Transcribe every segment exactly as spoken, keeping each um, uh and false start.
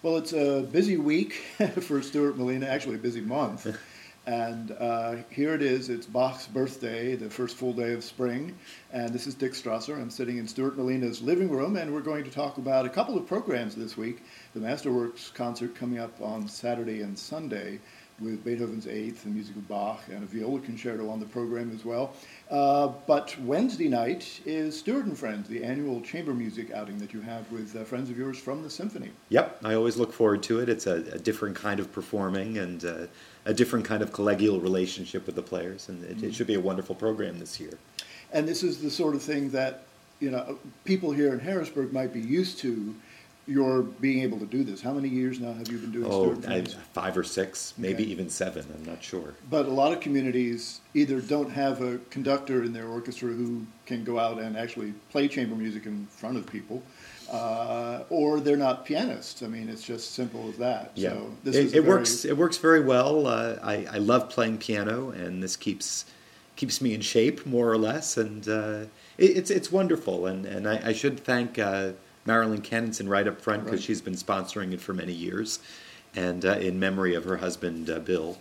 Well, it's a busy week for Stuart Molina, actually a busy month. And uh, here it is, it's Bach's birthday, the first full day of spring. And this is Dick Strasser. I'm sitting in Stuart Molina's living room, and we're going to talk about a couple of programs this week. The Masterworks concert coming up on Saturday and Sunday with Beethoven's Eighth, the music of Bach, and a viola concerto on the program as well. Uh, but Wednesday night is Stuart and Friends, the annual chamber music outing that you have with uh, friends of yours from the symphony. Yep, I always look forward to it. It's a, a different kind of performing and uh, a different kind of collegial relationship with the players, and it, mm-hmm. it should be a wonderful program this year. And this is the sort of thing that, you know, people here in Harrisburg might be used to. You're being able to do this. How many years now have you been doing oh, Stuart and Friends? Five or six, maybe okay. even seven, I'm not sure. But a lot of communities either don't have a conductor in their orchestra who can go out and actually play chamber music in front of people, uh, or they're not pianists. I mean, it's just simple as that. Yeah. So this it, is it very... works. It works very well. Uh, I, I love playing piano, and this keeps keeps me in shape, more or less, and uh, it, it's it's wonderful. And and I, I should thank Uh, Marilyn Kennison right up front, because right. she's been sponsoring it for many years, and uh, in memory of her husband, uh, Bill.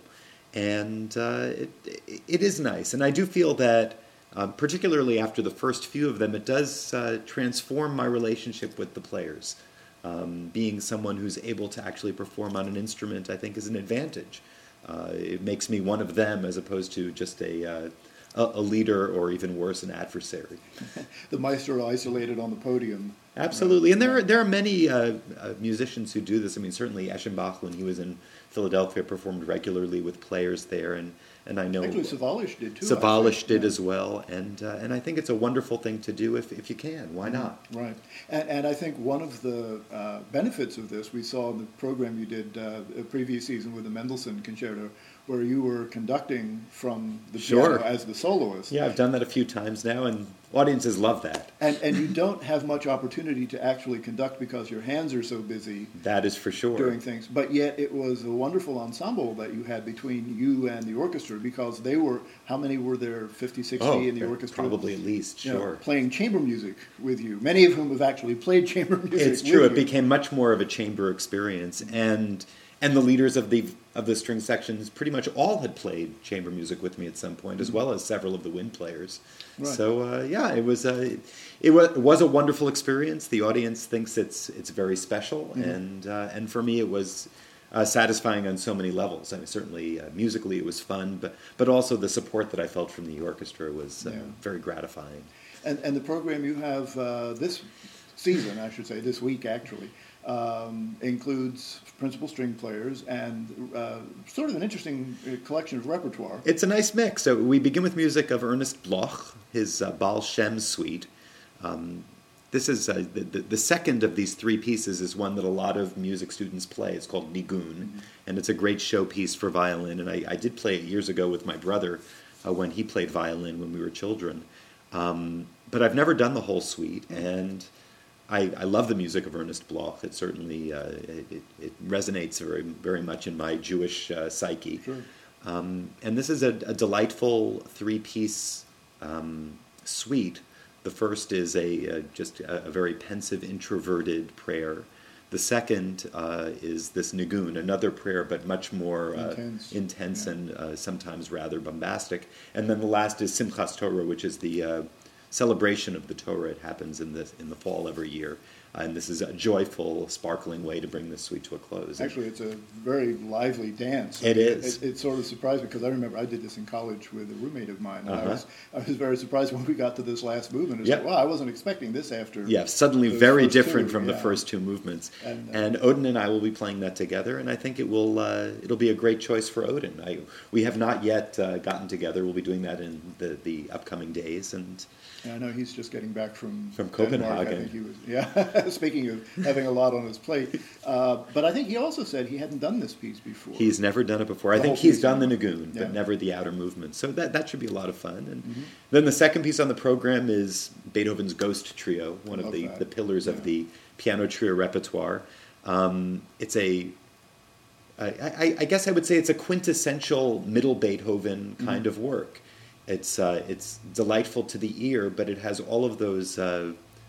And uh, it, it is nice. And I do feel that, um, particularly after the first few of them, it does uh, transform my relationship with the players. Um, being someone who's able to actually perform on an instrument, I think, is an advantage. Uh, it makes me one of them as opposed to just a... Uh, a leader, or even worse, an adversary. The maestro isolated on the podium. Absolutely, and there are, there are many uh, uh, musicians who do this. I mean, certainly Eschenbach, when he was in Philadelphia, performed regularly with players there, and, and I know... Actually, Sawallisch did too. Sawallisch did yeah. as well, and uh, and I think it's a wonderful thing to do if, if you can. Why not? Right, and, and I think one of the uh, benefits of this, we saw in the program you did uh, a previous season with the Mendelssohn Concerto, where you were conducting from the sure. piano as the soloist. Yeah, I've done that a few times now, and audiences love that. And and you don't have much opportunity to actually conduct because your hands are so busy. That is for sure. Doing things. But yet it was a wonderful ensemble that you had between you and the orchestra, because they were, how many were there, fifty, sixty oh, in the orchestra? Probably at least, you sure. know, playing chamber music with you, many of whom have actually played chamber music It's true. with It you. became much more of a chamber experience, and... And the leaders of the of the string sections pretty much all had played chamber music with me at some point, as well as several of the wind players. Right. So uh, yeah, it was a it was, it was a wonderful experience. The audience thinks it's it's very special, mm-hmm. and uh, and for me it was uh, satisfying on so many levels. I mean, certainly uh, musically it was fun, but but also the support that I felt from the orchestra was uh, yeah. very gratifying. And and the program you have uh, this season, I should say, this week actually. Um, includes principal string players and uh, sort of an interesting collection of repertoire. It's a nice mix. So we begin with music of Ernest Bloch, his uh, Baal Shem suite. Um, this is uh, the, the, the second of these three pieces is one that a lot of music students play. It's called Nigun, mm-hmm. and it's a great showpiece for violin. And I, I did play it years ago with my brother uh, when he played violin when we were children. Um, but I've never done the whole suite, mm-hmm. and I, I love the music of Ernest Bloch. It certainly uh, it, it resonates very very much in my Jewish uh, psyche. Sure. Um, and this is a, a delightful three-piece um, suite. The first is a, a just a, a very pensive, introverted prayer. The second uh, is this Nigun, another prayer, but much more uh, intense, intense yeah. and uh, sometimes rather bombastic. And then the last is Simchas Torah, which is the uh, celebration of the Torah. It happens in the in the fall every year, uh, and this is a joyful, sparkling way to bring this suite to a close. Actually, it's a very lively dance. It is. It, it sort of surprised me because I remember I did this in college with a roommate of mine, and uh-huh. I was I was very surprised when we got to this last movement. It's yep. like, wow, I wasn't expecting this after. Yeah, suddenly very different two, from yeah. the first two movements. And, uh, and Odin and I will be playing that together, and I think it will uh, it'll be a great choice for Odin. I, we have not yet uh, gotten together. We'll be doing that in the, the upcoming days, and. I know he's just getting back from from Denmark. Copenhagen. I think he was, yeah. Speaking of having a lot on his plate, uh, but I think he also said he hadn't done this piece before. He's never done it before. The I think he's done the anyway. Nigun, but yeah. never the outer movement. So that that should be a lot of fun. And mm-hmm. then the second piece on the program is Beethoven's Ghost Trio, one of the, that. the pillars yeah. of the piano trio repertoire. Um, it's a I, I, I guess I would say it's a quintessential middle Beethoven kind mm-hmm. of work. It's uh, it's delightful to the ear, but it has all of those uh,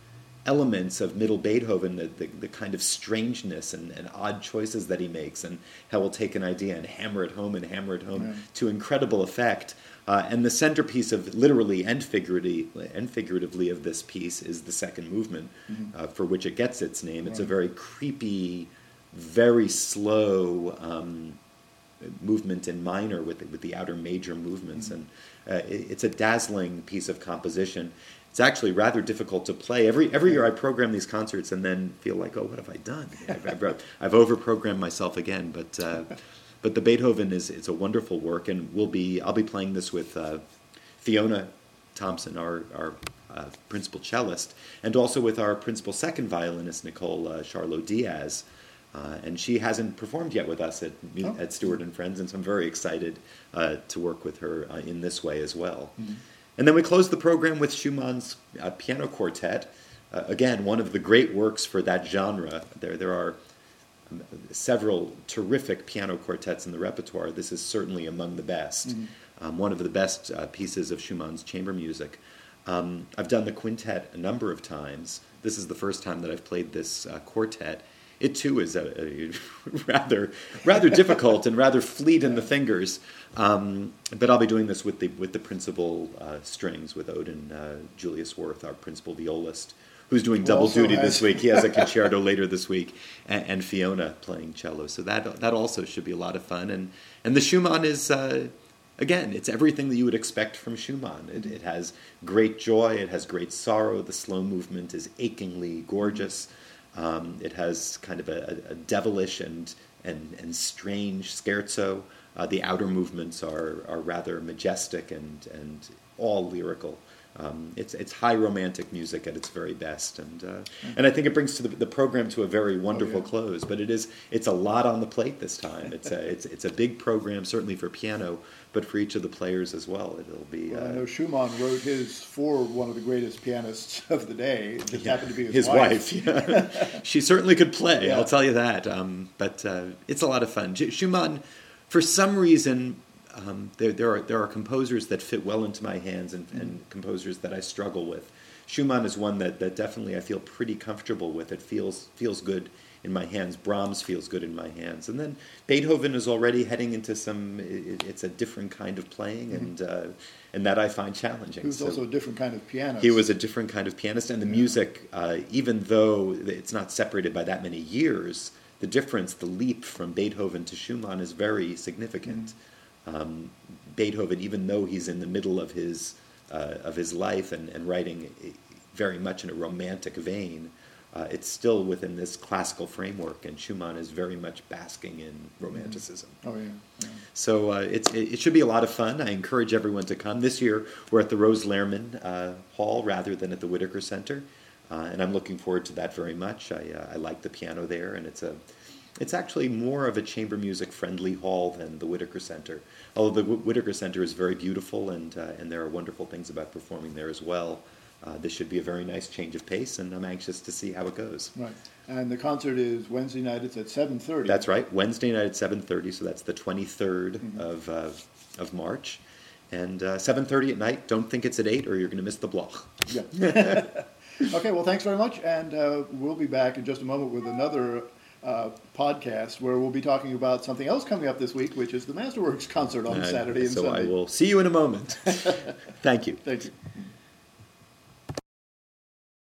elements of middle Beethoven, the, the, the kind of strangeness and, and odd choices that he makes, and how we'll take an idea and hammer it home and hammer it home yeah. to incredible effect. Uh, and the centerpiece of literally and figuratively, and figuratively of this piece is the second movement, mm-hmm. uh, for which it gets its name. It's right. a very creepy, very slow um, movement in minor with the, with the outer major movements, mm-hmm. and uh, it, it's a dazzling piece of composition. It's actually rather difficult to play. Every every year I program these concerts and then feel like, oh, what have I done? I've, I've, I've over-programmed myself again, but uh, but the Beethoven is it's a wonderful work, and we'll be I'll be playing this with uh, Fiona Thompson, our our uh, principal cellist, and also with our principal second violinist, Nicole uh, Charlot Diaz. Uh, and she hasn't performed yet with us at oh. at Stewart and Friends, and so I'm very excited uh, to work with her uh, in this way as well. Mm-hmm. And then we close the program with Schumann's uh, Piano Quartet. Uh, again, one of the great works for that genre. There, there are um, several terrific piano quartets in the repertoire. This is certainly among the best. Mm-hmm. Um, one of the best uh, pieces of Schumann's chamber music. Um, I've done the quintet a number of times. This is the first time that I've played this uh, quartet. It too is a, a rather rather difficult and rather fleet in the fingers, um, but I'll be doing this with the with the principal uh, strings with Odin uh, Julius Wirth, our principal violist, who's doing Who double duty has... this week. He has a concerto later this week, and, and Fiona playing cello. So that that also should be a lot of fun. And and the Schumann is uh, again, it's everything that you would expect from Schumann. It, it has great joy, it has great sorrow. The slow movement is achingly gorgeous. Um, it has kind of a, a devilish and, and, and strange scherzo. Uh, the outer movements are, are rather majestic and, and all lyrical. Um, it's it's high romantic music at its very best, and uh, and I think it brings to the, the program to a very wonderful oh, yeah. close. But it is it's a lot on the plate this time. It's a it's it's a big program, certainly for piano, but for each of the players as well. It'll be. Well, uh, I know Schumann wrote his for one of the greatest pianists of the day. It just yeah, happened to be his, his wife. wife yeah. She certainly could play. Yeah. I'll tell you that. Um, but uh, it's a lot of fun. Schumann, for some reason. Um, there, there are there are composers that fit well into my hands, and, and mm-hmm. composers that I struggle with. Schumann is one that, that definitely I feel pretty comfortable with. It feels feels good in my hands. Brahms feels good in my hands, and then Beethoven is already heading into some. It, it's a different kind of playing, mm-hmm. and uh, and that I find challenging. He was so also a different kind of pianist. He was a different kind of pianist, and the yeah. music, uh, even though it's not separated by that many years, the difference, the leap from Beethoven to Schumann is very significant. Mm-hmm. Um, Beethoven, even though he's in the middle of his uh, of his life and, and writing very much in a romantic vein, uh, it's still within this classical framework, and Schumann is very much basking in romanticism. Oh yeah. yeah. So uh, it's it, it should be a lot of fun. I encourage everyone to come. This year we're at the Rose Lehrman uh, Hall rather than at the Whitaker Center, uh, and I'm looking forward to that very much. I uh, I like the piano there, and it's a It's actually more of a chamber music friendly hall than the Whitaker Center. Although the Whitaker Center is very beautiful, and uh, and there are wonderful things about performing there as well. Uh, this should be a very nice change of pace, and I'm anxious to see how it goes. Right. And the concert is Wednesday night. It's at seven thirty. That's right. Wednesday night at seven thirty. So that's the twenty-third mm-hmm. of uh, of March, and uh, seven thirty at night. Don't think it's at eight, or you're going to miss the block. Yeah. Okay. Well, thanks very much, and uh, we'll be back in just a moment with another. Uh, podcast where we'll be talking about something else coming up this week, which is the Masterworks concert on uh, Saturday and so Sunday. So I will see you in a moment. Thank you. Thank you.